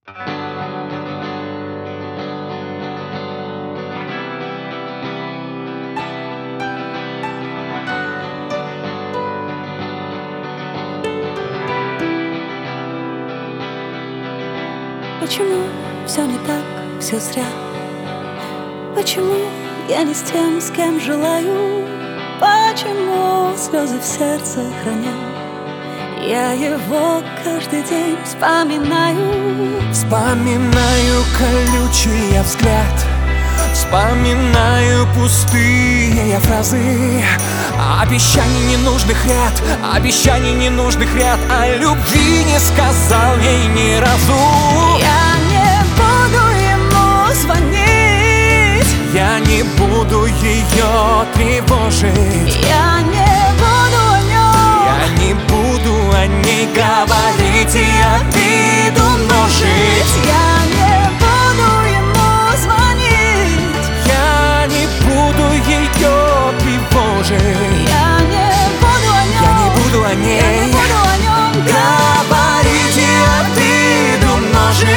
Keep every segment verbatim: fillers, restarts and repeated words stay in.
Почему все не так, все зря? Почему я не с тем, с кем желаю? Почему слезы в сердце храня? Я его каждый день вспоминаю. Вспоминаю колючий взгляд, вспоминаю пустые фразы, обещаний ненужных ряд, обещаний ненужных ряд, а любви не сказал ей ни разу. Я не буду ему звонить, я не буду ее тревожить, я не буду о нем, я не буду о ней говорить и обиду множить. Я не буду ему звонить, я не буду ее тревожить, я не буду о нем, я не буду о ней я не буду о нем говорить и обиду множить.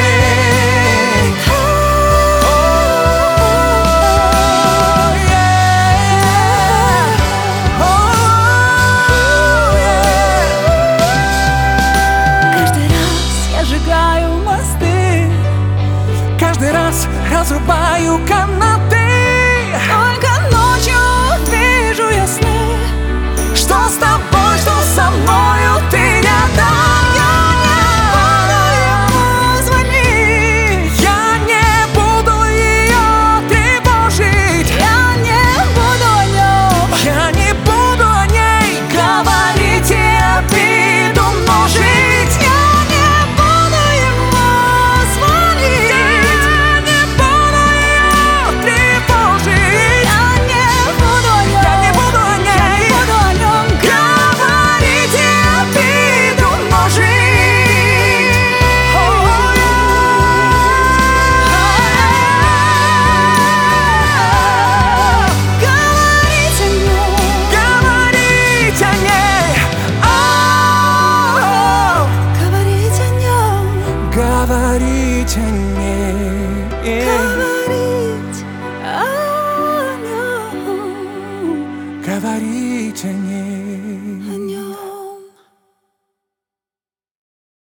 Каждый раз разрубаю канаты, только ночью вижу я сны, что с тобой, что со мною ты рядом. Я не буду ему звонить, я не буду ее тревожить, я не буду о нем, я не буду о ней говорить и обиду множить. Говорить о ней, говорить о нем, говорить о ней.